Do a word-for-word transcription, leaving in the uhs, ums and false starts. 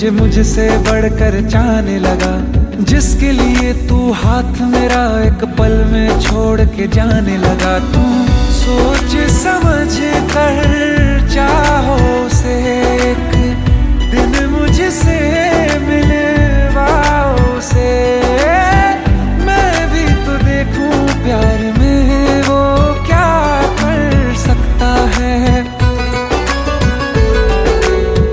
तुझे मुझसे बढ़कर चाहने लगा, जिसके लिए तू हाथ मेरा एक पल में छोड़ के जाने लगा। तू सोच समझ कर चाहो से